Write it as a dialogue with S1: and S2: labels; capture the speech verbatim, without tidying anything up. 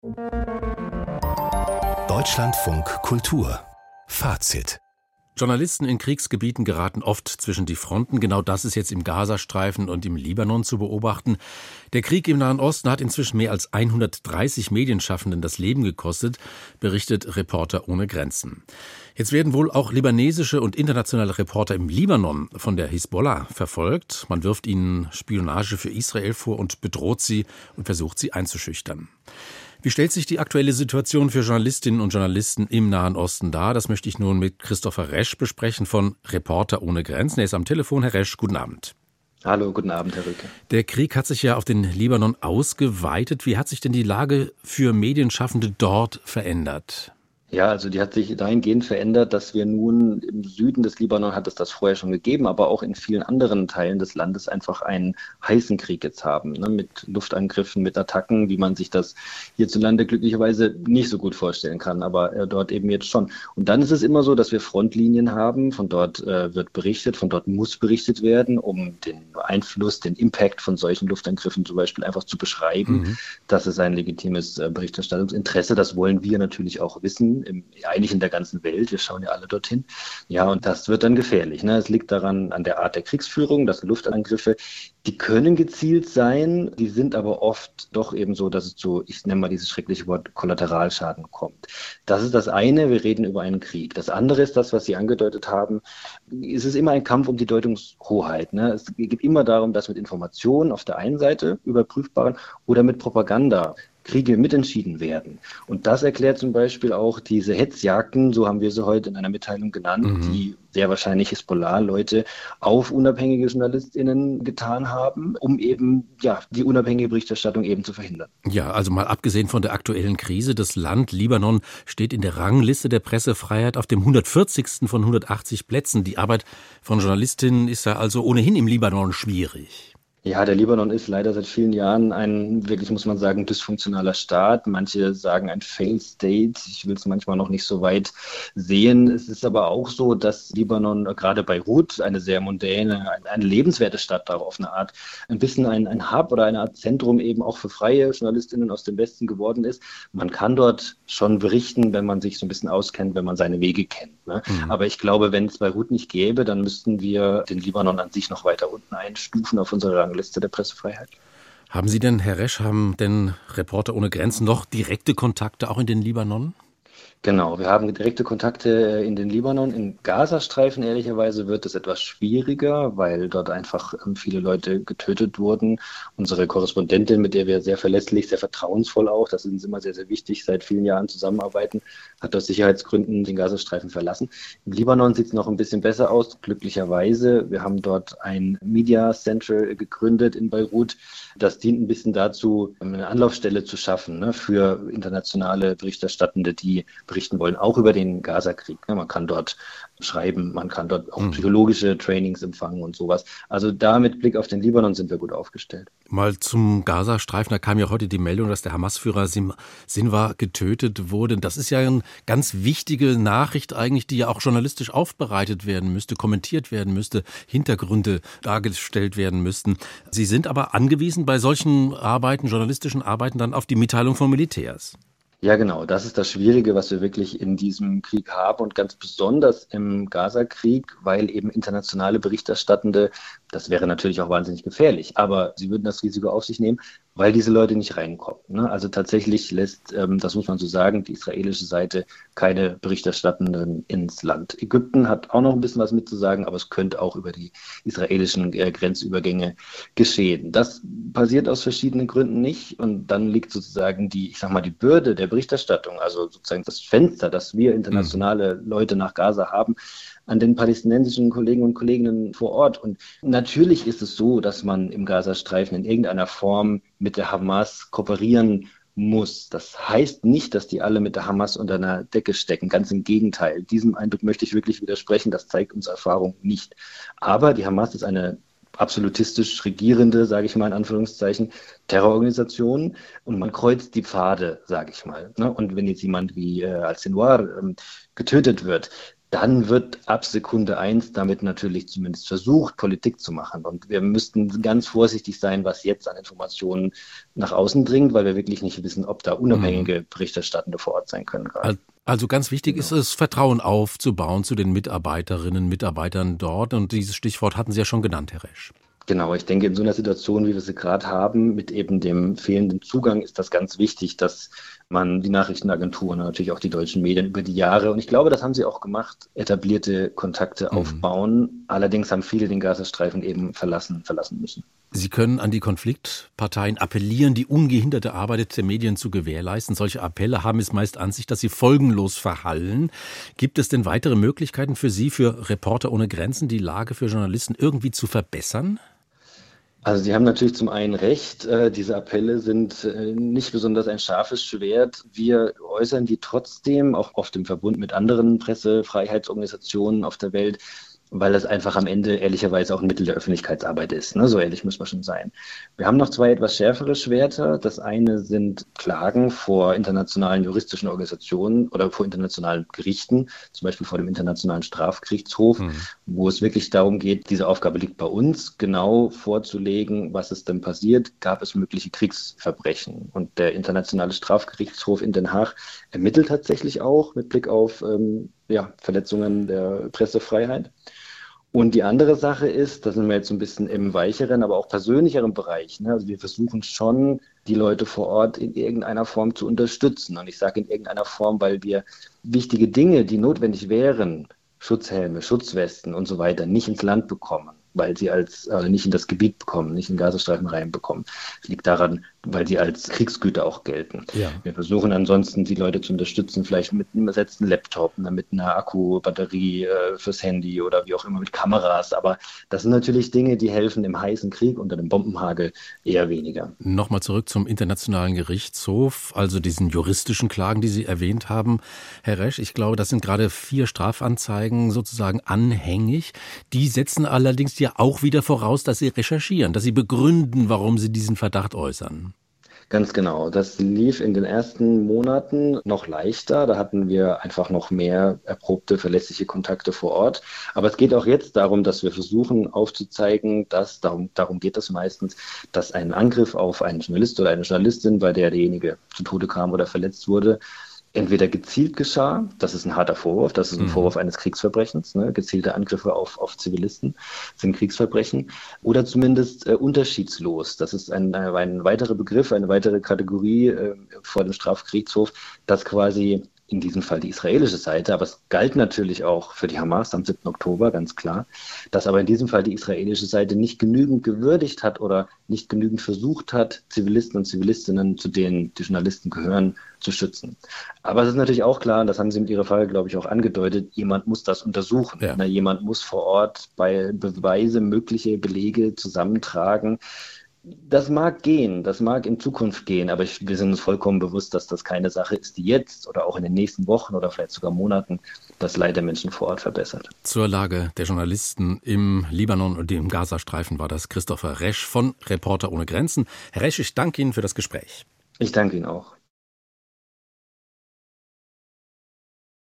S1: Deutschlandfunk Kultur Fazit.
S2: Journalisten in Kriegsgebieten geraten oft zwischen die Fronten. Genau das ist jetzt im Gazastreifen und im Libanon zu beobachten. Der Krieg im Nahen Osten hat inzwischen mehr als hundertdreißig Medienschaffenden das Leben gekostet, berichtet Reporter ohne Grenzen. Jetzt werden wohl auch libanesische und internationale Reporter im Libanon von der Hisbollah verfolgt. Man wirft ihnen Spionage für Israel vor und bedroht sie und versucht sie einzuschüchtern. Wie stellt sich die aktuelle Situation für Journalistinnen und Journalisten im Nahen Osten dar? Das möchte ich nun mit Christopher Resch besprechen von Reporter ohne Grenzen. Er ist am Telefon. Herr Resch, guten Abend.
S3: Hallo, guten Abend, Herr Rücke.
S2: Der Krieg hat sich ja auf den Libanon ausgeweitet. Wie hat sich denn die Lage für Medienschaffende dort verändert?
S3: Ja, also die hat sich dahingehend verändert, dass wir nun im Süden des Libanon, hat es das vorher schon gegeben, aber auch in vielen anderen Teilen des Landes einfach einen heißen Krieg jetzt haben, ne, mit Luftangriffen, mit Attacken, wie man sich das hierzulande glücklicherweise nicht so gut vorstellen kann, aber äh, dort eben jetzt schon. Und dann ist es immer so, dass wir Frontlinien haben, von dort äh, wird berichtet, von dort muss berichtet werden, um den Einfluss, den Impact von solchen Luftangriffen zum Beispiel einfach zu beschreiben. Mhm. Das ist ein legitimes äh, Berichterstattungsinteresse, das wollen wir natürlich auch wissen. Im, eigentlich in der ganzen Welt, wir schauen ja alle dorthin. Ja, und das wird dann gefährlich. Ne? Es liegt daran, an der Art der Kriegsführung, dass Luftangriffe, die können gezielt sein, die sind aber oft doch eben so, dass es zu, ich nenne mal dieses schreckliche Wort, Kollateralschaden kommt. Das ist das eine, wir reden über einen Krieg. Das andere ist das, was Sie angedeutet haben, es ist immer ein Kampf um die Deutungshoheit. Ne? Es geht immer darum, dass mit Informationen auf der einen Seite, überprüfbaren, oder mit Propaganda Kriege mitentschieden werden. Und das erklärt zum Beispiel auch diese Hetzjagden, so haben wir sie heute in einer Mitteilung genannt, mhm. die sehr wahrscheinlich Hisbollah-Leute auf unabhängige JournalistInnen getan haben, um eben ja die unabhängige Berichterstattung eben zu verhindern.
S2: Ja, also mal abgesehen von der aktuellen Krise, das Land Libanon steht in der Rangliste der Pressefreiheit auf dem hundertvierzigsten von hundertachtzig Plätzen. Die Arbeit von Journalistinnen ist ja also ohnehin im Libanon schwierig.
S3: Ja, der Libanon ist leider seit vielen Jahren ein, wirklich muss man sagen, dysfunktionaler Staat. Manche sagen ein Failed State. Ich will es manchmal noch nicht so weit sehen. Es ist aber auch so, dass Libanon, gerade Beirut, eine sehr mondäne, eine lebenswerte Stadt auch auf eine Art, ein bisschen ein, ein Hub oder eine Art Zentrum eben auch für freie Journalistinnen aus dem Westen geworden ist. Man kann dort schon berichten, wenn man sich so ein bisschen auskennt, wenn man seine Wege kennt. Ne? Mhm. Aber ich glaube, wenn es Beirut nicht gäbe, dann müssten wir den Libanon an sich noch weiter unten einstufen auf unserer Rangliste. Liste der Pressefreiheit.
S2: Haben Sie denn, Herr Resch, haben denn Reporter ohne Grenzen noch direkte Kontakte auch in den Libanon?
S3: Genau, wir haben direkte Kontakte in den Libanon. Im Gazastreifen ehrlicherweise wird es etwas schwieriger, weil dort einfach viele Leute getötet wurden. Unsere Korrespondentin, mit der wir sehr verlässlich, sehr vertrauensvoll auch, das ist uns immer sehr, sehr wichtig, seit vielen Jahren zusammenarbeiten, hat aus Sicherheitsgründen den Gazastreifen verlassen. Im Libanon sieht es noch ein bisschen besser aus, glücklicherweise. Wir haben dort ein Media Center gegründet in Beirut. Das dient ein bisschen dazu, eine Anlaufstelle zu schaffen, ne, für internationale Berichterstattende, die berichten wollen, auch über den Gaza-Krieg. Man kann dort schreiben, man kann dort auch psychologische Trainings empfangen und sowas. Also da mit Blick auf den Libanon sind wir gut aufgestellt.
S2: Mal zum Gazastreifen, da kam ja heute die Meldung, dass der Hamas-Führer Sinwar getötet wurde. Das ist ja eine ganz wichtige Nachricht eigentlich, die ja auch journalistisch aufbereitet werden müsste, kommentiert werden müsste, Hintergründe dargestellt werden müssten. Sie sind aber angewiesen bei solchen Arbeiten, journalistischen Arbeiten, dann auf die Mitteilung von Militärs.
S3: Ja, genau. Das ist das Schwierige, was wir wirklich in diesem Krieg haben und ganz besonders im Gaza-Krieg, weil eben internationale Berichterstattende, das wäre natürlich auch wahnsinnig gefährlich, aber sie würden das Risiko auf sich nehmen, weil diese Leute nicht reinkommen. Ne? Also tatsächlich lässt, ähm, das muss man so sagen, die israelische Seite keine Berichterstattenden ins Land. Ägypten hat auch noch ein bisschen was mitzusagen, aber es könnte auch über die israelischen äh, Grenzübergänge geschehen. Das passiert aus verschiedenen Gründen nicht und dann liegt sozusagen die, ich sag mal, die Bürde der Berichterstattung, also sozusagen das Fenster, das wir internationale Leute nach Gaza haben, an den palästinensischen Kollegen und Kolleginnen vor Ort. Und natürlich ist es so, dass man im Gazastreifen in irgendeiner Form mit der Hamas kooperieren muss. Das heißt nicht, dass die alle mit der Hamas unter einer Decke stecken. Ganz im Gegenteil. Diesem Eindruck möchte ich wirklich widersprechen. Das zeigt unsere Erfahrung nicht. Aber die Hamas ist eine absolutistisch regierende, sage ich mal in Anführungszeichen, Terrororganisation und man kreuzt die Pfade, sage ich mal. Und wenn jetzt jemand wie äh, Al-Sinwar ähm, getötet wird, dann wird ab Sekunde eins damit natürlich zumindest versucht, Politik zu machen. Und wir müssten ganz vorsichtig sein, was jetzt an Informationen nach außen dringt, weil wir wirklich nicht wissen, ob da unabhängige Berichterstattende vor Ort sein können gerade.
S2: Also ganz wichtig
S3: Genau.
S2: ist es, Vertrauen aufzubauen zu den Mitarbeiterinnen, Mitarbeitern dort. Und dieses Stichwort hatten Sie ja schon genannt, Herr Resch.
S3: Genau, ich denke, in so einer Situation, wie wir sie gerade haben, mit eben dem fehlenden Zugang, ist das ganz wichtig, dass man die Nachrichtenagenturen und natürlich auch die deutschen Medien über die Jahre, und ich glaube, das haben sie auch gemacht, etablierte Kontakte mhm. aufbauen. Allerdings haben viele den Gazastreifen eben verlassen, verlassen müssen.
S2: Sie können an die Konfliktparteien appellieren, die ungehinderte Arbeit der Medien zu gewährleisten. Solche Appelle haben es meist an sich, dass sie folgenlos verhallen. Gibt es denn weitere Möglichkeiten für Sie, für Reporter ohne Grenzen, die Lage für Journalisten irgendwie zu verbessern?
S3: Also Sie haben natürlich zum einen recht, äh, diese Appelle sind äh, nicht besonders ein scharfes Schwert. Wir äußern die trotzdem, auch oft im Verbund mit anderen Pressefreiheitsorganisationen auf der Welt, weil das einfach am Ende ehrlicherweise auch ein Mittel der Öffentlichkeitsarbeit ist. Ne? So ehrlich muss man schon sein. Wir haben noch zwei etwas schärfere Schwerter. Das eine sind Klagen vor internationalen juristischen Organisationen oder vor internationalen Gerichten, zum Beispiel vor dem Internationalen Strafgerichtshof, mhm. wo es wirklich darum geht, diese Aufgabe liegt bei uns, genau vorzulegen, was ist denn passiert, gab es mögliche Kriegsverbrechen. Und der Internationale Strafgerichtshof in Den Haag ermittelt tatsächlich auch mit Blick auf ähm, ja, Verletzungen der Pressefreiheit. Und die andere Sache ist, da sind wir jetzt so ein bisschen im weicheren, aber auch persönlicheren Bereich. Ne? Also wir versuchen schon, die Leute vor Ort in irgendeiner Form zu unterstützen. Und ich sage in irgendeiner Form, weil wir wichtige Dinge, die notwendig wären, Schutzhelme, Schutzwesten und so weiter, nicht ins Land bekommen, weil sie als, also nicht in das Gebiet bekommen, nicht in den Gazastreifen reinbekommen. Das liegt daran, weil sie als Kriegsgüter auch gelten. Ja. Wir versuchen ansonsten, die Leute zu unterstützen, vielleicht mit einem ersetzten Laptop, mit einer Akkubatterie äh, fürs Handy oder wie auch immer, mit Kameras. Aber das sind natürlich Dinge, die helfen im heißen Krieg unter dem Bombenhagel eher weniger.
S2: Nochmal zurück zum Internationalen Gerichtshof, also diesen juristischen Klagen, die Sie erwähnt haben. Herr Resch, ich glaube, das sind gerade vier Strafanzeigen sozusagen anhängig. Die setzen allerdings ja auch wieder voraus, dass Sie recherchieren, dass Sie begründen, warum Sie diesen Verdacht äußern.
S3: Ganz genau. Das lief in den ersten Monaten noch leichter. Da hatten wir einfach noch mehr erprobte, verlässliche Kontakte vor Ort. Aber es geht auch jetzt darum, dass wir versuchen aufzuzeigen, dass, darum, darum geht es meistens, dass ein Angriff auf einen Journalist oder eine Journalistin, bei der derjenige zu Tode kam oder verletzt wurde, entweder gezielt geschah, das ist ein harter Vorwurf, das ist ein mhm. Vorwurf eines Kriegsverbrechens, ne? Gezielte Angriffe auf, auf Zivilisten sind Kriegsverbrechen, oder zumindest äh, unterschiedslos, das ist ein, ein weiterer Begriff, eine weitere Kategorie äh, vor dem Strafgerichtshof, dass quasi in diesem Fall die israelische Seite, aber es galt natürlich auch für die Hamas am siebten Oktober, ganz klar, dass aber in diesem Fall die israelische Seite nicht genügend gewürdigt hat oder nicht genügend versucht hat, Zivilisten und Zivilistinnen, zu denen die Journalisten gehören, zu schützen. Aber es ist natürlich auch klar, das haben Sie mit Ihrer Frage, glaube ich, auch angedeutet, jemand muss das untersuchen. Ja. Na, jemand muss vor Ort bei Beweise, mögliche Belege zusammentragen. Das mag gehen, das mag in Zukunft gehen, aber ich, wir sind uns vollkommen bewusst, dass das keine Sache ist, die jetzt oder auch in den nächsten Wochen oder vielleicht sogar Monaten das Leid der Menschen vor Ort verbessert.
S2: Zur Lage der Journalisten im Libanon und im Gazastreifen war das Christopher Resch von Reporter ohne Grenzen. Herr Resch, ich danke Ihnen für das Gespräch.
S3: Ich danke Ihnen auch.